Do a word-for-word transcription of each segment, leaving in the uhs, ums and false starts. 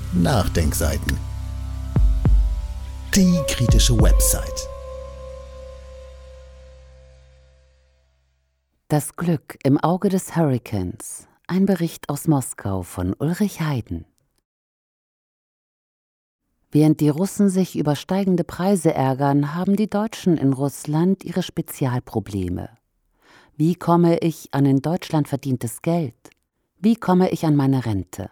Nachdenkseiten. Die kritische Website. Das Glück im Auge des Hurrikans. Ein Bericht aus Moskau von Ulrich Heiden. Während die Russen sich über steigende Preise ärgern, haben die Deutschen in Russland ihre Spezialprobleme. Wie komme ich an in Deutschland verdientes Geld? Wie komme ich an meine Rente?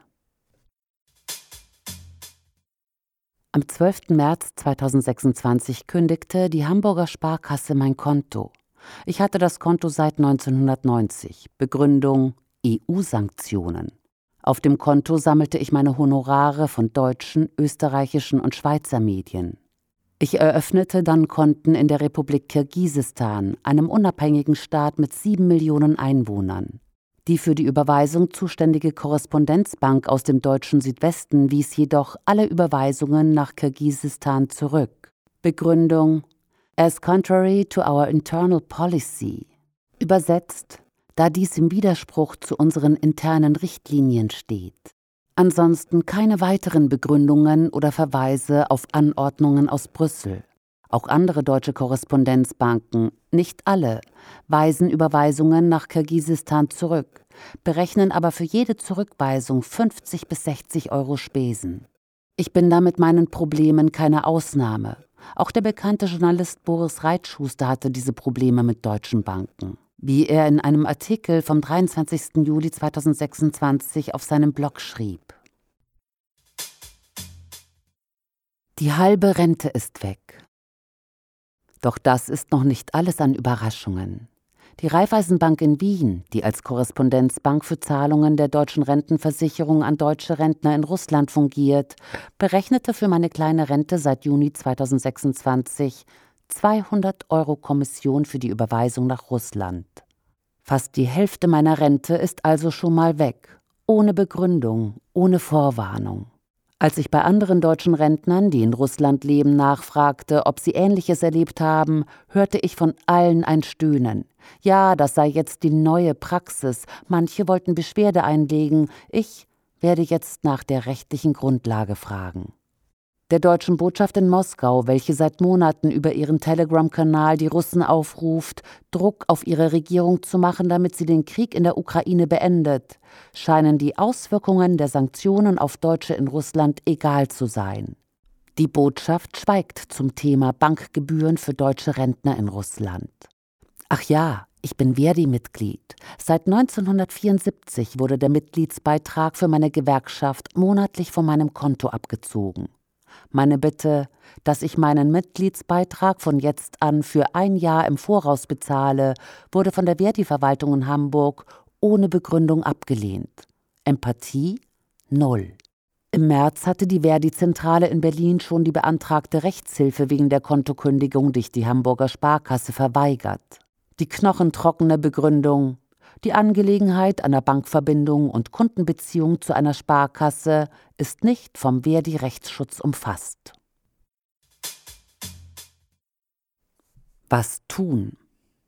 Am zwölften März zweitausendsechsundzwanzig kündigte die Hamburger Sparkasse mein Konto. Ich hatte das Konto seit neunzehnhundertneunzig. Begründung: E U-Sanktionen. Auf dem Konto sammelte ich meine Honorare von deutschen, österreichischen und Schweizer Medien. Ich eröffnete dann Konten in der Republik Kirgisistan, einem unabhängigen Staat mit sieben Millionen Einwohnern. Die für die Überweisung zuständige Korrespondenzbank aus dem deutschen Südwesten wies jedoch alle Überweisungen nach Kirgisistan zurück. Begründung: As contrary to our internal policy. Übersetzt: da dies im Widerspruch zu unseren internen Richtlinien steht. Ansonsten keine weiteren Begründungen oder Verweise auf Anordnungen aus Brüssel. Auch andere deutsche Korrespondenzbanken, nicht alle, weisen Überweisungen nach Kirgisistan zurück, berechnen aber für jede Zurückweisung fünfzig bis sechzig Euro Spesen. Ich bin da mit meinen Problemen keine Ausnahme. Auch der bekannte Journalist Boris Reitschuster hatte diese Probleme mit deutschen Banken. Wie er in einem Artikel vom dreiundzwanzigsten Juli zweitausendsechsundzwanzig auf seinem Blog schrieb. Die halbe Rente ist weg. Doch das ist noch nicht alles an Überraschungen. Die Raiffeisenbank in Wien, die als Korrespondenzbank für Zahlungen der deutschen Rentenversicherung an deutsche Rentner in Russland fungiert, berechnete für meine kleine Rente seit Juni zweitausendsechsundzwanzig zweihundert Euro Kommission für die Überweisung nach Russland. Fast die Hälfte meiner Rente ist also schon mal weg, ohne Begründung, ohne Vorwarnung. Als ich bei anderen deutschen Rentnern, die in Russland leben, nachfragte, ob sie Ähnliches erlebt haben, hörte ich von allen ein Stöhnen. Ja, das sei jetzt die neue Praxis. Manche wollten Beschwerde einlegen. Ich werde jetzt nach der rechtlichen Grundlage fragen. Der deutschen Botschaft in Moskau, welche seit Monaten über ihren Telegram-Kanal die Russen aufruft, Druck auf ihre Regierung zu machen, damit sie den Krieg in der Ukraine beendet, scheinen die Auswirkungen der Sanktionen auf Deutsche in Russland egal zu sein. Die Botschaft schweigt zum Thema Bankgebühren für deutsche Rentner in Russland. Ach ja, ich bin Verdi-Mitglied. Seit neunzehnhundertvierundsiebzig wurde der Mitgliedsbeitrag für meine Gewerkschaft monatlich von meinem Konto abgezogen. Meine Bitte, dass ich meinen Mitgliedsbeitrag von jetzt an für ein Jahr im Voraus bezahle, wurde von der Verdi-Verwaltung in Hamburg ohne Begründung abgelehnt. Empathie? Null. Im März hatte die Verdi-Zentrale in Berlin schon die beantragte Rechtshilfe wegen der Kontokündigung durch die Hamburger Sparkasse verweigert. Die knochentrockene Begründung: Die Angelegenheit einer Bankverbindung und Kundenbeziehung zu einer Sparkasse ist nicht vom Verdi-Rechtsschutz umfasst. Was tun?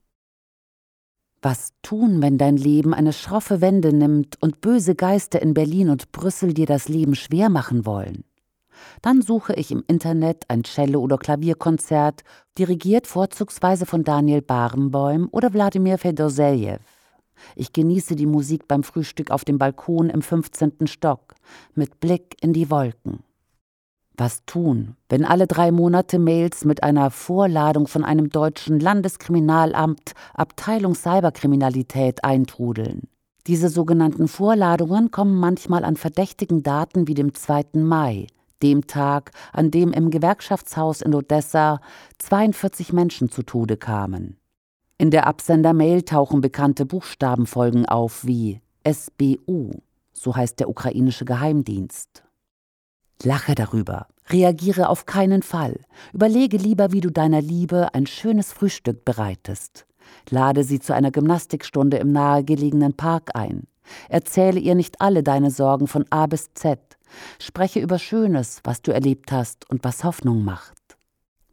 Was tun, wenn dein Leben eine schroffe Wende nimmt und böse Geister in Berlin und Brüssel dir das Leben schwer machen wollen? Dann suche ich im Internet ein Cello- oder Klavierkonzert, dirigiert vorzugsweise von Daniel Barenboim oder Wladimir Fedorsejew. Ich genieße die Musik beim Frühstück auf dem Balkon im fünfzehnten Stock, mit Blick in die Wolken. Was tun, wenn alle drei Monate Mails mit einer Vorladung von einem deutschen Landeskriminalamt, Abteilung Cyberkriminalität eintrudeln? Diese sogenannten Vorladungen kommen manchmal an verdächtigen Daten wie dem zweiten Mai, dem Tag, an dem im Gewerkschaftshaus in Odessa zweiundvierzig Menschen zu Tode kamen. In der Absender-Mail tauchen bekannte Buchstabenfolgen auf wie S B U, so heißt der ukrainische Geheimdienst. Lache darüber, reagiere auf keinen Fall. Überlege lieber, wie du deiner Liebe ein schönes Frühstück bereitest. Lade sie zu einer Gymnastikstunde im nahegelegenen Park ein. Erzähle ihr nicht alle deine Sorgen von A bis Z. Spreche über Schönes, was du erlebt hast und was Hoffnung macht.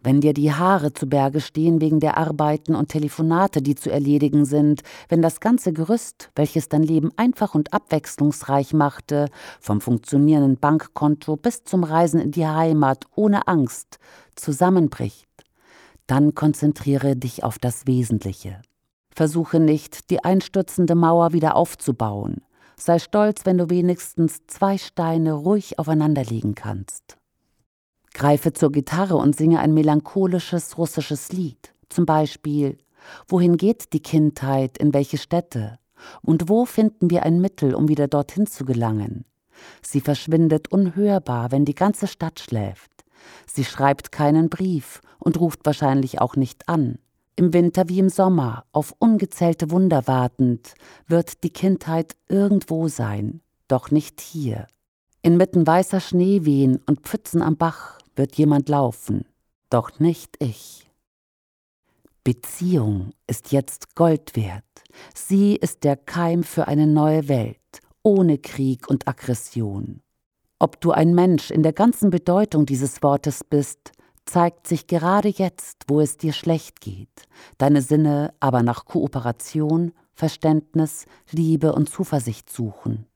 Wenn dir die Haare zu Berge stehen wegen der Arbeiten und Telefonate, die zu erledigen sind, wenn das ganze Gerüst, welches dein Leben einfach und abwechslungsreich machte, vom funktionierenden Bankkonto bis zum Reisen in die Heimat ohne Angst, zusammenbricht, dann konzentriere dich auf das Wesentliche. Versuche nicht, die einstürzende Mauer wieder aufzubauen. Sei stolz, wenn du wenigstens zwei Steine ruhig aufeinanderlegen kannst. Greife zur Gitarre und singe ein melancholisches russisches Lied. Zum Beispiel: Wohin geht die Kindheit, in welche Städte? Und wo finden wir ein Mittel, um wieder dorthin zu gelangen? Sie verschwindet unhörbar, wenn die ganze Stadt schläft. Sie schreibt keinen Brief und ruft wahrscheinlich auch nicht an. Im Winter wie im Sommer, auf ungezählte Wunder wartend, wird die Kindheit irgendwo sein, doch nicht hier. Inmitten weißer Schneewehen und Pfützen am Bach wird jemand laufen, doch nicht ich. Beziehung ist jetzt Gold wert. Sie ist der Keim für eine neue Welt, ohne Krieg und Aggression. Ob du ein Mensch in der ganzen Bedeutung dieses Wortes bist, zeigt sich gerade jetzt, wo es dir schlecht geht, deine Sinne aber nach Kooperation, Verständnis, Liebe und Zuversicht suchen.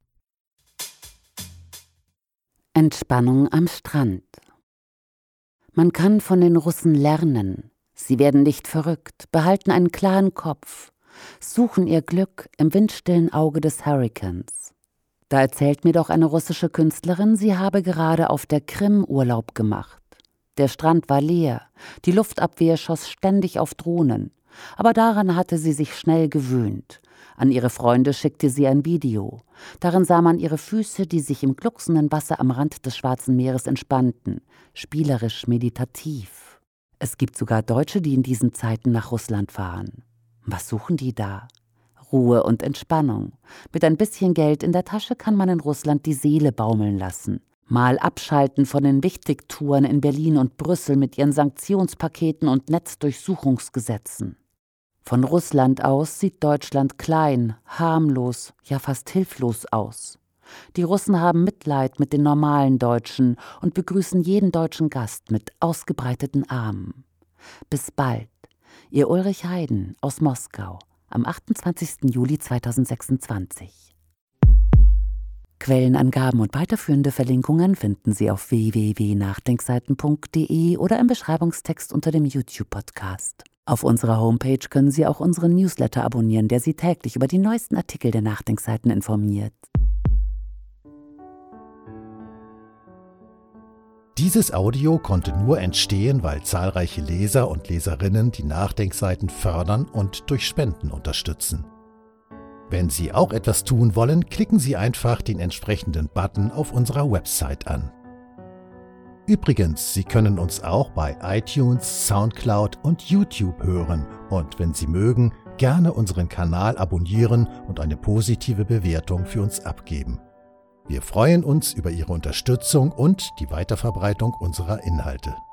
Entspannung am Strand. Man kann von den Russen lernen. Sie werden nicht verrückt, behalten einen klaren Kopf, suchen ihr Glück im windstillen Auge des Hurrikans. Da erzählt mir doch eine russische Künstlerin, sie habe gerade auf der Krim Urlaub gemacht. Der Strand war leer, die Luftabwehr schoss ständig auf Drohnen, aber daran hatte sie sich schnell gewöhnt. An ihre Freunde schickte sie ein Video. Darin sah man ihre Füße, die sich im glucksenden Wasser am Rand des Schwarzen Meeres entspannten, spielerisch meditativ. Es gibt sogar Deutsche, die in diesen Zeiten nach Russland fahren. Was suchen die da? Ruhe und Entspannung. Mit ein bisschen Geld in der Tasche kann man in Russland die Seele baumeln lassen. Mal abschalten von den Wichtigtouren in Berlin und Brüssel mit ihren Sanktionspaketen und Netzdurchsuchungsgesetzen. Von Russland aus sieht Deutschland klein, harmlos, ja fast hilflos aus. Die Russen haben Mitleid mit den normalen Deutschen und begrüßen jeden deutschen Gast mit ausgebreiteten Armen. Bis bald. Ihr Ulrich Heiden aus Moskau am achtundzwanzigsten Juli zweitausendsechsundzwanzig. Quellenangaben und weiterführende Verlinkungen finden Sie auf w w w punkt nachdenkseiten punkt d e oder im Beschreibungstext unter dem YouTube-Podcast. Auf unserer Homepage können Sie auch unseren Newsletter abonnieren, der Sie täglich über die neuesten Artikel der Nachdenkseiten informiert. Dieses Audio konnte nur entstehen, weil zahlreiche Leser und Leserinnen die Nachdenkseiten fördern und durch Spenden unterstützen. Wenn Sie auch etwas tun wollen, klicken Sie einfach den entsprechenden Button auf unserer Website an. Übrigens, Sie können uns auch bei iTunes, Soundcloud und YouTube hören und wenn Sie mögen, gerne unseren Kanal abonnieren und eine positive Bewertung für uns abgeben. Wir freuen uns über Ihre Unterstützung und die Weiterverbreitung unserer Inhalte.